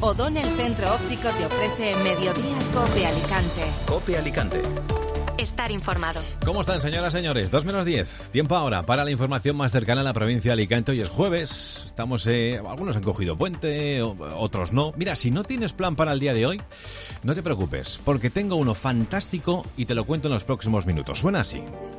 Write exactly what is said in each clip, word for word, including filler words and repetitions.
O'Donnell Centro Óptico te ofrece Mediodía Cope Alicante. Cope Alicante. Estar informado. ¿Cómo están, señoras y señores? Dos menos diez. Tiempo ahora para la información más cercana a la provincia de Alicante. Hoy es jueves. Estamos, eh, algunos han cogido puente, otros no. Mira, si no tienes plan para el día de hoy, no te preocupes, porque tengo uno fantástico y te lo cuento en los próximos minutos. Suena así.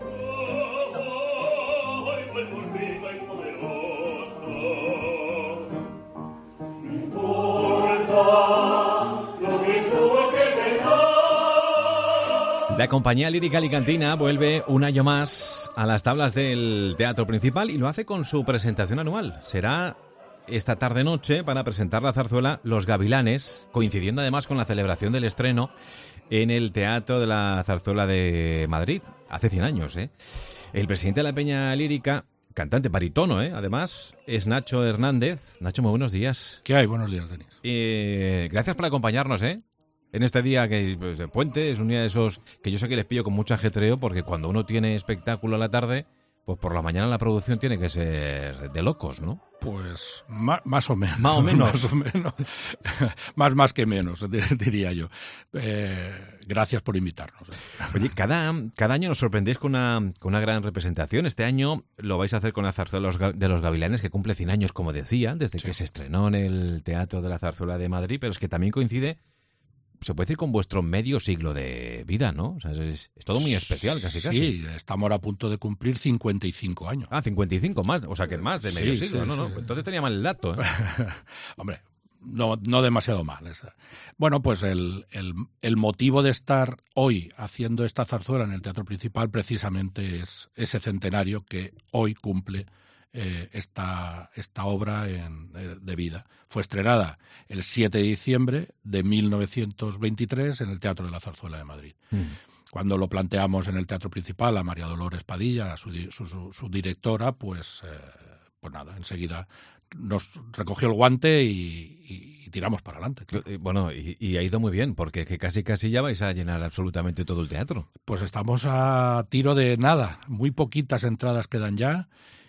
La compañía lírica alicantina vuelve un año más a las tablas del Teatro Principal y lo hace con su presentación anual. Será esta tarde-noche para presentar la zarzuela Los Gavilanes, coincidiendo además con la celebración del estreno en el Teatro de la Zarzuela de Madrid, hace cien años, ¿eh? El presidente de la Peña Lírica, cantante barítono, ¿eh? Además, es Nacho Hernández. Nacho, muy buenos días. ¿Qué hay? Buenos días, Denis. Eh, gracias por acompañarnos, ¿eh? En este día que pues, de puente, es un día de esos que yo sé que les pillo con mucho ajetreo, porque cuando uno tiene espectáculo a la tarde, pues por la mañana la producción tiene que ser de locos, ¿no? Pues ma- más o menos. Más o menos. más o menos. más, más que menos, diría yo. Eh, gracias por invitarnos. Oye, cada, cada año nos sorprendéis con una, con una gran representación. Este año lo vais a hacer con la Zarzuela de los, de los Gavilanes, que cumple cien años, como decía, desde sí. que se estrenó en el Teatro de la Zarzuela de Madrid, pero es que también coincide, se puede decir, con vuestro medio siglo de vida, ¿no? O sea, es, es todo muy especial, casi casi. Sí, estamos ahora a punto de cumplir cincuenta y cinco años. Ah, cincuenta y cinco más, o sea que más de medio sí, siglo, sí, ¿no? sí. no. Entonces tenía mal el dato, ¿eh? Hombre, no, no demasiado mal. Esa. Bueno, pues el, el, el motivo de estar hoy haciendo esta zarzuela en el Teatro Principal precisamente es ese centenario que hoy cumple Eh, esta, esta obra en, eh, de vida. Fue estrenada el siete de diciembre de mil novecientos veintitrés en el Teatro de la Zarzuela de Madrid. Mm. Cuando lo planteamos en el Teatro Principal a María Dolores Padilla, su, su, su, su directora, pues, eh, pues nada, enseguida nos recogió el guante y, y, y tiramos para adelante. Claro. Bueno, y, y ha ido muy bien, porque que casi casi ya vais a llenar absolutamente todo el teatro. Pues estamos a tiro de nada, muy poquitas entradas quedan ya.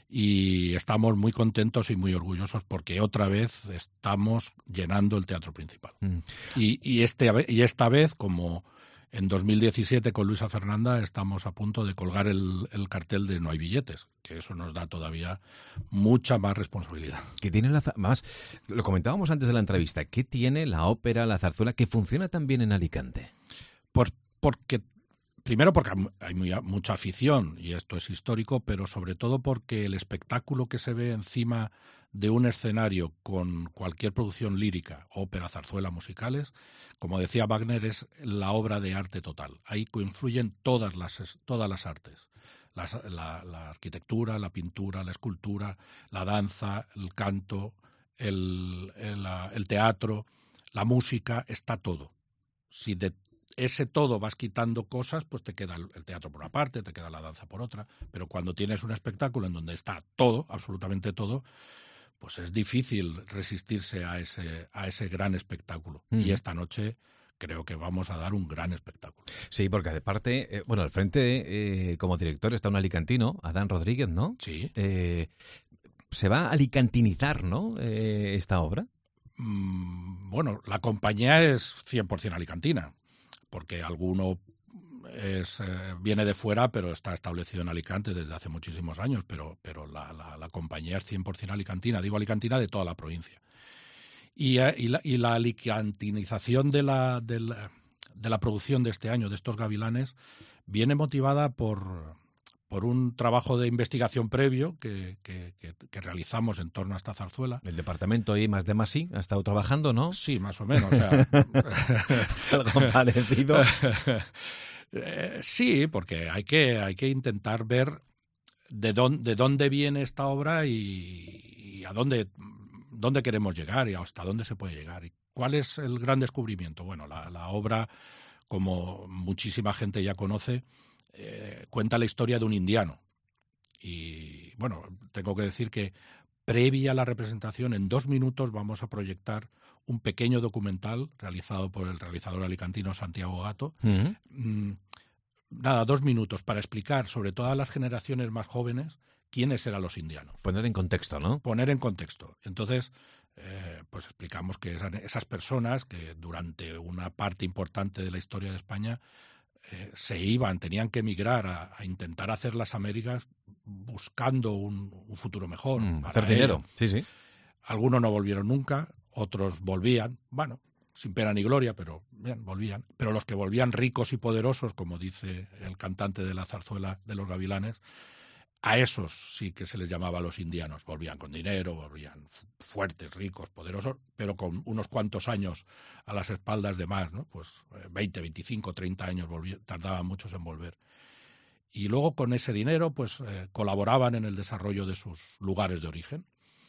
Y estamos muy contentos y muy orgullosos porque otra vez estamos llenando el Teatro Principal. Mm. Y, y, este, y esta vez, como en dos mil diecisiete con Luisa Fernanda, estamos a punto de colgar el, el cartel de No hay billetes, que eso nos da todavía mucha más responsabilidad. ¿Qué tiene la más? Lo comentábamos antes de la entrevista. ¿Qué tiene la ópera, la zarzuela, que funciona tan bien en Alicante? Por, porque Primero porque hay muy, mucha afición, y esto es histórico, pero sobre todo porque el espectáculo que se ve encima de un escenario con cualquier producción lírica, ópera, zarzuela, musicales, como decía Wagner, es la obra de arte total. Ahí confluyen todas las, todas las artes. Las, la, la arquitectura, la pintura, la escultura, la danza, el canto, el, el, el teatro, la música, está todo. Si de ese todo vas quitando cosas, pues te queda el teatro por una parte, te queda la danza por otra, pero cuando tienes un espectáculo en donde está todo, absolutamente todo, pues es difícil resistirse a ese, a ese gran espectáculo. Mm. Y esta noche creo que vamos a dar un gran espectáculo. Sí, porque aparte, eh, bueno, al frente eh, como director está un alicantino, Adán Rodríguez, ¿no? Sí. Eh, ¿Se va a alicantinizar, ¿no, eh, esta obra? Mm, bueno, la compañía es cien por ciento alicantina, porque alguno es, eh, viene de fuera, pero está establecido en Alicante desde hace muchísimos años, pero, pero la, la, la compañía es cien por ciento alicantina, digo alicantina de toda la provincia. Y, eh, y, la, y la alicantinización de la, de, la, de la producción de este año, de estos Gavilanes, viene motivada por, por un trabajo de investigación previo que, que, que, que realizamos en torno a esta zarzuela. El departamento I más D más I ha estado trabajando, ¿no? Sí, más o menos. O sea, algo parecido. eh, sí, porque hay que, hay que intentar ver de dónde, de dónde viene esta obra y, y a dónde, dónde queremos llegar y hasta dónde se puede llegar. ¿Y cuál es el gran descubrimiento? Bueno, la, la obra, como muchísima gente ya conoce, Eh, cuenta la historia de un indiano. Y bueno, tengo que decir que previa a la representación, en dos minutos vamos a proyectar un pequeño documental realizado por el realizador alicantino Santiago Gato. Uh-huh. Mm, nada, dos minutos para explicar, sobre todo a las generaciones más jóvenes, quiénes eran los indianos. Poner en contexto, ¿no? Poner en contexto. Entonces, eh, pues explicamos que eran esas personas que durante una parte importante de la historia de España eh, se iban, tenían que emigrar a, a intentar hacer las Américas buscando un, un futuro mejor. Mm, para hacer ellos. dinero, sí, sí. Algunos no volvieron nunca, otros volvían, bueno, sin pena ni gloria, pero bien, volvían. Pero los que volvían ricos y poderosos, como dice el cantante de la zarzuela de los Gavilanes, a esos sí que se les llamaba los indianos. Volvían con dinero, volvían fuertes, ricos, poderosos, pero con unos cuantos años a las espaldas de más, ¿no? Pues veinte, veinticinco, treinta años volvían, tardaban muchos en volver. Y luego con ese dinero pues eh, colaboraban en el desarrollo de sus lugares de origen.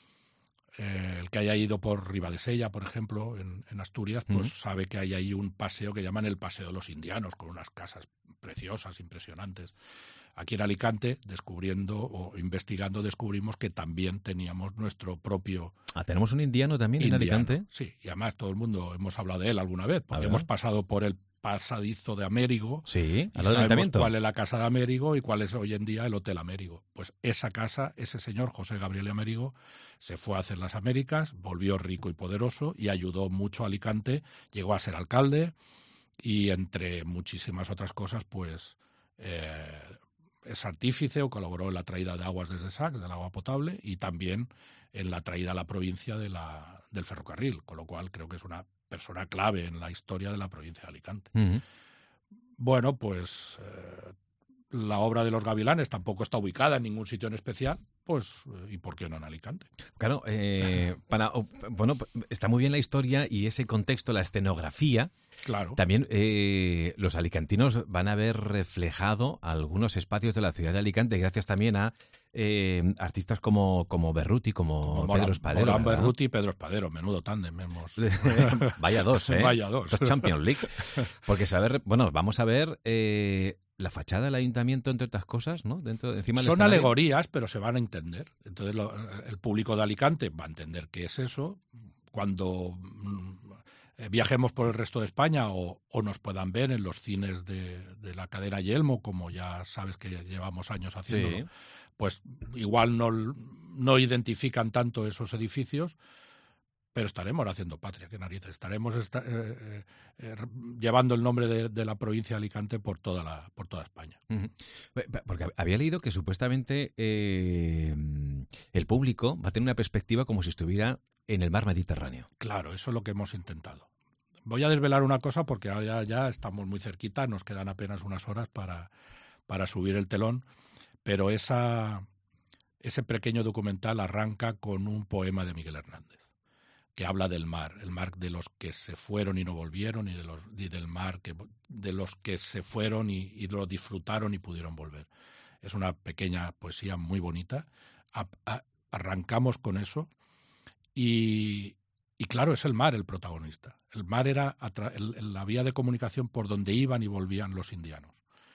Eh, el que haya ido por Ribadesella, por ejemplo, en, en Asturias, pues uh-huh. sabe que hay ahí un paseo que llaman el Paseo de los Indianos, con unas casas preciosas, impresionantes. Aquí en Alicante, descubriendo o investigando, descubrimos que también teníamos nuestro propio... Ah, ¿tenemos un indiano también indiano, en Alicante? Sí, y además todo el mundo hemos hablado de él alguna vez, porque hemos pasado por el pasadizo de Amérigo. Sí, y sabemos cuál es la casa de Amérigo y cuál es hoy en día el Hotel Amérigo. Pues esa casa, ese señor, José Gabriel Amérigo, se fue a hacer las Américas, volvió rico y poderoso y ayudó mucho a Alicante, llegó a ser alcalde y entre muchísimas otras cosas, pues eh, es artífice o colaboró en la traída de aguas desde Sacs, del agua potable, y también en la traída a la provincia de la, del ferrocarril, con lo cual creo que es una persona clave en la historia de la provincia de Alicante. Uh-huh. Bueno, pues eh, la obra de los Gavilanes tampoco está ubicada en ningún sitio en especial, pues ¿y por qué no en Alicante? Claro, eh, para, bueno, está muy bien la historia y ese contexto, la escenografía. Claro. También eh, los alicantinos van a ver reflejado algunos espacios de la ciudad de Alicante gracias también a eh, artistas como, como Berruti, como, como Pedro Espadero. Morán Berruti y Pedro Espadero, menudo tándem hemos... Vaya dos, ¿eh? Vaya dos. Dos Champions League. Porque saber, bueno, vamos a ver eh, la fachada del ayuntamiento, entre otras cosas, ¿no? Dentro, encima del Son escenario. alegorías, pero se van a entender. Entonces lo, el público de Alicante va a entender qué es eso. Cuando mm, viajemos por el resto de España o, o nos puedan ver en los cines de, de la cadena Yelmo, como ya sabes que llevamos años haciéndolo, sí. Pues igual no, no identifican tanto esos edificios, pero estaremos haciendo patria, qué narices. Estaremos esta, eh, eh, llevando el nombre de, de la provincia de Alicante por toda la por toda España. Uh-huh. Porque había leído que supuestamente eh, el público va a tener una perspectiva como si estuviera en el mar Mediterráneo. Claro, eso es lo que hemos intentado. Voy a desvelar una cosa porque ahora ya, ya estamos muy cerquita, nos quedan apenas unas horas para, para subir el telón, pero esa, ese pequeño documental arranca con un poema de Miguel Hernández, que habla del mar, el mar de los que se fueron y no volvieron, y, de los, y del mar que, de los que se fueron y, y lo disfrutaron y pudieron volver. Es una pequeña poesía muy bonita. A, a, arrancamos con eso y, y claro, es el mar el protagonista. El mar era atra- el, la vía de comunicación por donde iban y volvían los indianos.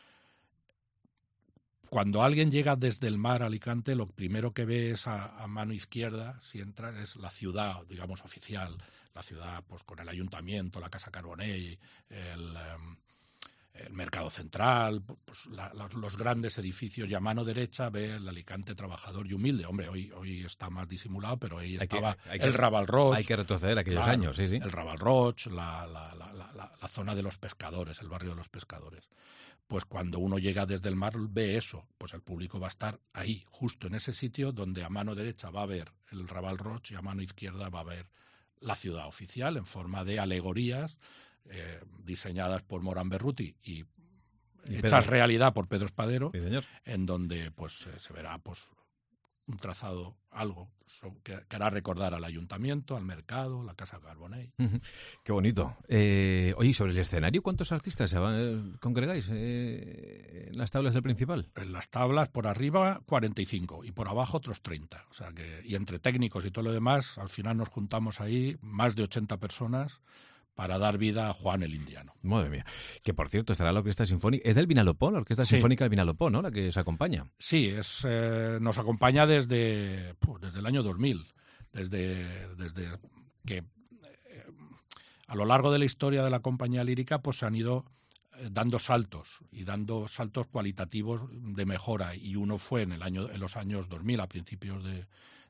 Cuando alguien llega desde el mar a Alicante, lo primero que ve es a, a mano izquierda, si entra, es la ciudad, digamos, oficial. La ciudad, pues con el ayuntamiento, la Casa Carbonell, el, um, el Mercado Central, pues la, los, los grandes edificios. Y a mano derecha ve el Alicante trabajador y humilde. Hombre, hoy, hoy está más disimulado, pero ahí estaba hay que, hay que, el Raval Roig. Hay que retroceder a aquellos claro, años, sí, sí. El Raval Roig, la, la, la, la, la, la zona de los pescadores, el barrio de los pescadores. Pues cuando uno llega desde el mar ve eso, pues el público va a estar ahí, justo en ese sitio donde a mano derecha va a ver el Raval Roig y a mano izquierda va a ver la ciudad oficial en forma de alegorías eh, diseñadas por Morán Berruti y, y hechas Pedro. realidad por Pedro Espadero, sí, señor. En donde pues eh, se verá pues un trazado, algo que, que hará recordar al ayuntamiento, al mercado, la Casa Carbonell. Uh-huh. Qué bonito. Eh, oye, sobre el escenario, ¿cuántos artistas se van, eh, congregáis eh, en las tablas del Principal? En las tablas, por arriba, cuarenta y cinco y por abajo otros treinta. O sea que, y entre técnicos y todo lo demás, al final nos juntamos ahí más de ochenta personas para dar vida a Juan el Indiano. Madre mía. Que, por cierto, estará la Orquesta Sinfónica. Es del Vinalopó, la Orquesta sí. Sinfónica del Vinalopó, ¿no? La que os acompaña. Sí, es, eh, nos acompaña desde, pues, desde el año dos mil. Desde, desde que eh, a lo largo de la historia de la compañía lírica pues se han ido eh, dando saltos y dando saltos cualitativos de mejora. Y uno fue en, el año, en los años dos mil, a principios de,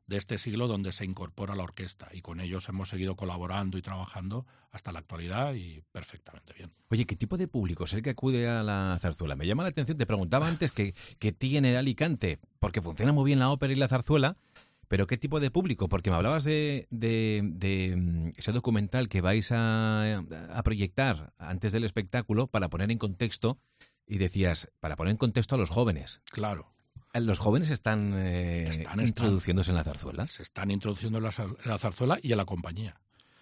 de este siglo donde se incorpora la orquesta, y con ellos hemos seguido colaborando y trabajando hasta la actualidad y perfectamente bien. Oye, ¿qué tipo de público es el que acude a la zarzuela? Me llama la atención, te preguntaba antes que, que tiene Alicante, porque funciona muy bien la ópera y la zarzuela, pero ¿qué tipo de público? Porque me hablabas de, de, de ese documental que vais a, a proyectar antes del espectáculo para poner en contexto, y decías, para poner en contexto a los jóvenes. Claro. ¿Los jóvenes están, eh, están introduciéndose están, en la zarzuela? Se están introduciendo en la, en la zarzuela y en la compañía.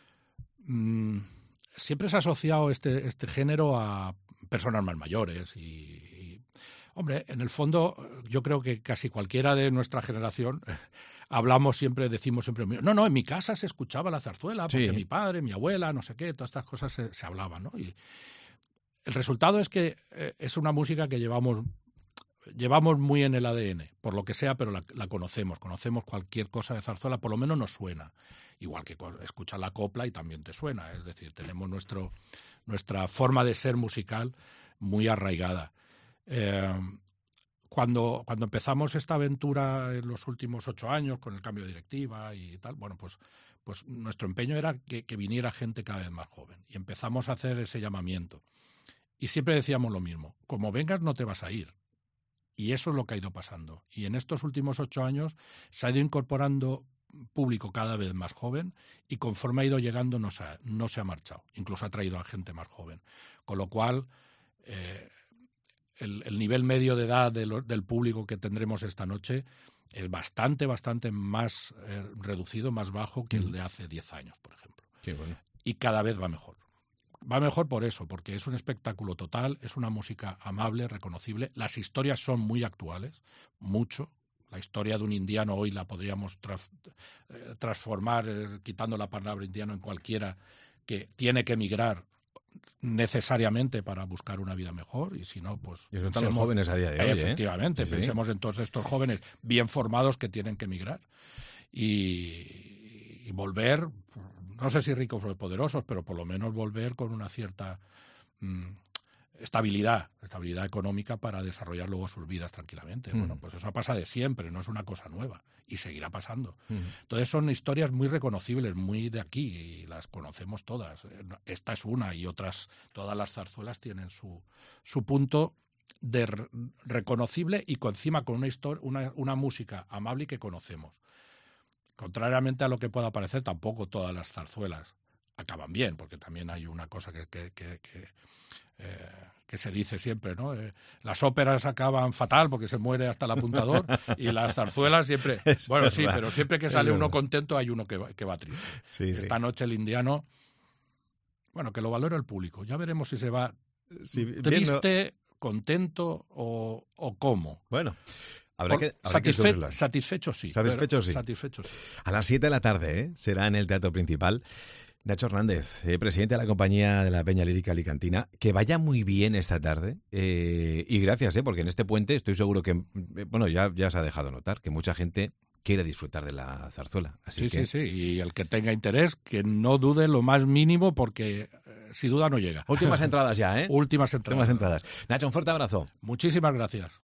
Mm, siempre se ha asociado este, este género a personas más mayores y, y, hombre, en el fondo yo creo que casi cualquiera de nuestra generación hablamos siempre, decimos siempre, no, no, en mi casa se escuchaba la zarzuela porque sí. Mi padre, mi abuela, no sé qué, todas estas cosas se, se hablaban, ¿no? Y el resultado es que eh, es una música que llevamos llevamos muy en el A D N, por lo que sea, pero la, la conocemos, conocemos cualquier cosa de zarzuela, por lo menos nos suena, igual que escuchas la copla y también te suena, es decir, tenemos nuestro, nuestra forma de ser musical muy arraigada. Eh, cuando, cuando empezamos esta aventura en los últimos ocho años, con el cambio de directiva y tal, bueno, pues, pues nuestro empeño era que, que viniera gente cada vez más joven, y empezamos a hacer ese llamamiento. Y siempre decíamos lo mismo, como vengas no te vas a ir. Y eso es lo que ha ido pasando. Y en estos últimos ocho años se ha ido incorporando público cada vez más joven, y conforme ha ido llegando no se ha, no se ha marchado. Incluso ha traído a gente más joven. Con lo cual, eh, el, el nivel medio de edad de lo, del público que tendremos esta noche es bastante, bastante más eh, reducido, más bajo que el de hace diez años, por ejemplo. Qué bueno. Y cada vez va mejor. Va mejor por eso, porque es un espectáculo total, es una música amable, reconocible. Las historias son muy actuales, mucho. La historia de un indiano hoy la podríamos trans, eh, transformar, eh, quitando la palabra indiano, en cualquiera que tiene que emigrar necesariamente para buscar una vida mejor, y si no, pues... Y eso están los jóvenes a día de hoy, efectivamente, ¿eh? Sí, pensemos sí. en todos estos jóvenes bien formados que tienen que emigrar. Y, y volver... No sé si ricos o poderosos, pero por lo menos volver con una cierta mmm, estabilidad, estabilidad económica para desarrollar luego sus vidas tranquilamente. Mm. Bueno, pues eso pasa de siempre, no es una cosa nueva, y seguirá pasando. Mm. Entonces son historias muy reconocibles, muy de aquí, y las conocemos todas. Esta es una, y otras, todas las zarzuelas tienen su, su punto de re- reconocible, y con, encima con una, histor- una, una música amable y que conocemos. Contrariamente a lo que pueda parecer, tampoco todas las zarzuelas acaban bien, porque también hay una cosa que, que, que, que, eh, que se dice siempre, ¿no? Eh, las óperas acaban fatal porque se muere hasta el apuntador, y las zarzuelas siempre... Es bueno, verdad. sí, pero siempre que sale uno contento hay uno que va, que va triste. Sí, Esta sí. noche el indiano, bueno, que lo valora el público. Ya veremos si se va Sí, triste, viendo... contento o, o cómo. Bueno... Habrá que, habrá Satisfe- que descubrirlas. satisfecho sí. Satisfecho sí. Satisfecho sí. A las siete de la tarde, ¿eh? Será en el Teatro Principal. Nacho Hernández, eh, presidente de la compañía de la Peña Lírica Alicantina. Que vaya muy bien esta tarde. Eh, y gracias, ¿eh? Porque en este puente estoy seguro que, eh, bueno, ya, ya se ha dejado notar que mucha gente quiere disfrutar de la zarzuela. Así sí, que... sí, sí. Y el que tenga interés, que no dude lo más mínimo, porque eh, si duda no llega. Últimas entradas ya, ¿eh? Últimas entradas. Últimas entradas. Nacho, un fuerte abrazo. Muchísimas gracias.